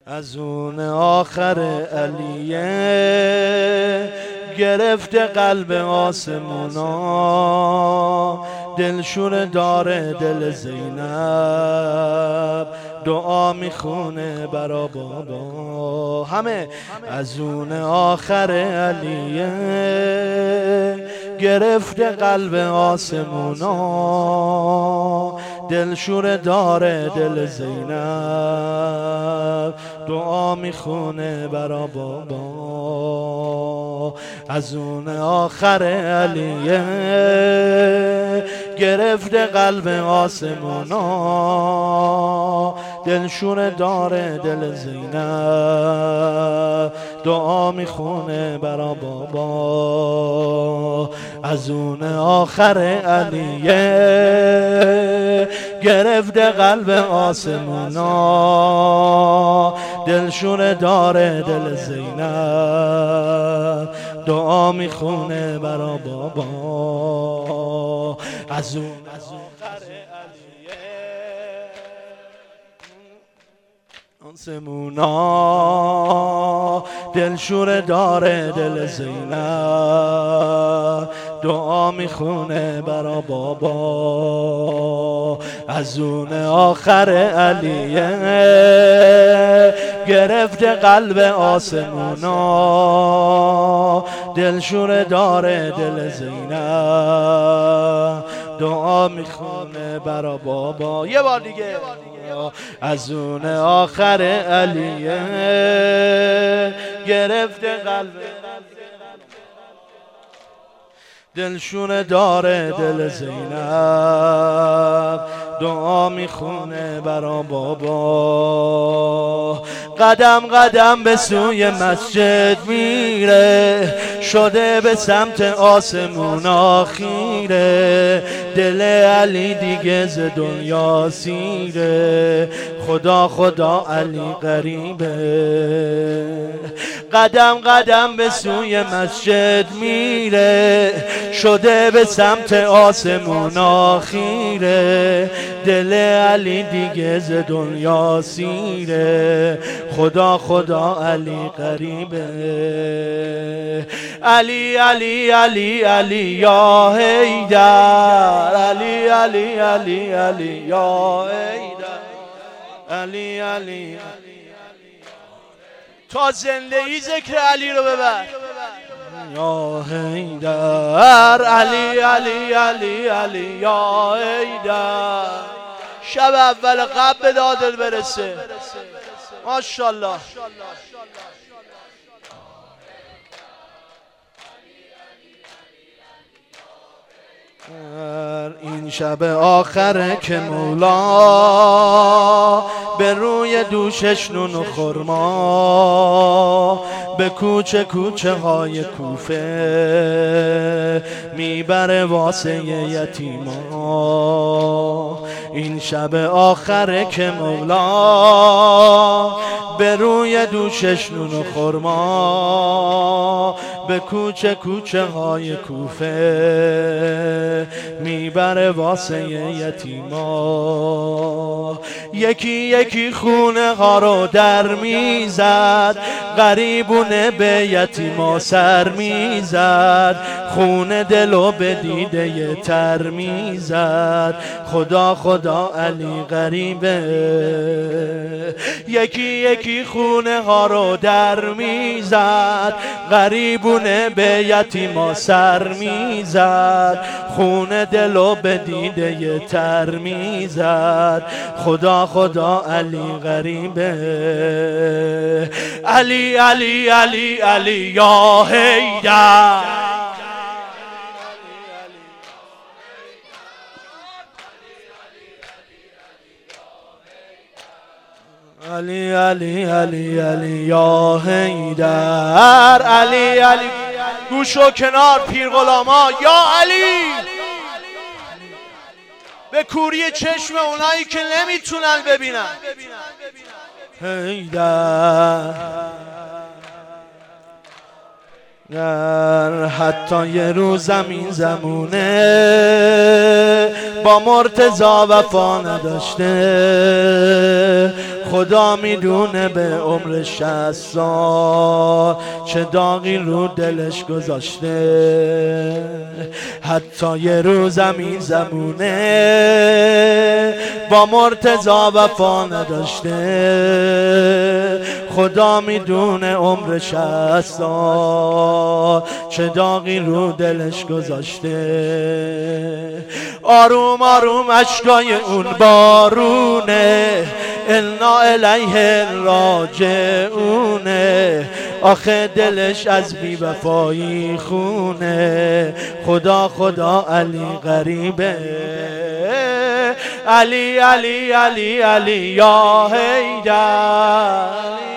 از اون آخر علیه گرفته قلب آسمونا، دلشور داره دل زینب، دعا میخونه برا بابا. همه از اون آخر علیه گرفته قلب آسمونا، دلشور داره دل زینب، دعا میخونه برا بابا. از اون آخر علیه گرفته قلب آسمونا، دلشور داره دل زینب، دعا میخونه برا بابا. از اون آخر علیه گرفته قلب آسمونا، دلشور داره دل زینب، دعا میخونه برا بابا. از اون آخر علیه آسمونا، دلشور داره دل زینب، دعا میخونه برا بابا. از اون آخر علیه گرفته قلب آسمونا، دلشور داره دل زینب، دعا میخونه برا بابا. یه بار دیگه. از اون آخر علیه گرفته قلب دلشون داره دل زینب، دعا میخونه برا بابا. قدم قدم به سوی مسجد میره، شده به سمت آسمونا خیره، دل علی دیگه ز دنیا سیره، خدا خدا علی غریبه. قدم قدم به سوی مسجد میره، شده به سمت آسمونا خیره، دل علی دیگه ز دنیا سیره، خدا خدا علی غریبه. علی علی علی علی یا حیدر، علی علی علی علی یا حیدر، علی علی تا زندگی ذکر علی رو ببر. یا حیدر، علی علی علی علی یا حیدر. شب اول قبل به دادل برسه. ماشاءالله. این شب آخره که مولا به روی دوشش نون و خرما، به کوچه کوچه های کوفه میبره واسه یتیما. این شب آخره که مولا به روی دوشش نون و خرما، به کوچه کوچه های کوفه میبره واسه یتیما. یکی یکی خونه ها رو در میزد، غریبونه به یتیما سر میزد، خونه دلو به دیده تر میزد، خدا خدا علی غریبه. یکی یکی خونه ها رو در میزد، غریبونه به یتیما سر میزد، خونه دلو به دیده تر میزد، خدا خدا علی غریبه. علی علی علی علی یا حیدر، علی علی علی علی یا حیدر، علی علی. گوش و کنار پیر غلاما، یا علی. به کوری چشم اونایی که نمیتونن ببینن. حیدر حتی یه روز زمین زمونه با مرتضی وفا نداشته، خدا میدونه به عمر 60 سال چه داغی رو دلش گذاشته. حتی یه روزم این زمونه با مرتضی وفا نداشته، خدا میدونه عمر 60 سال چه داغی رو دلش گذاشته. آروم آروم اشکای اون بارونه، انا الیه راجعونه، آخه دلش از بی وفایی خونه. خدا خدا علی غریبه، علی علی علی علی یا حیدر.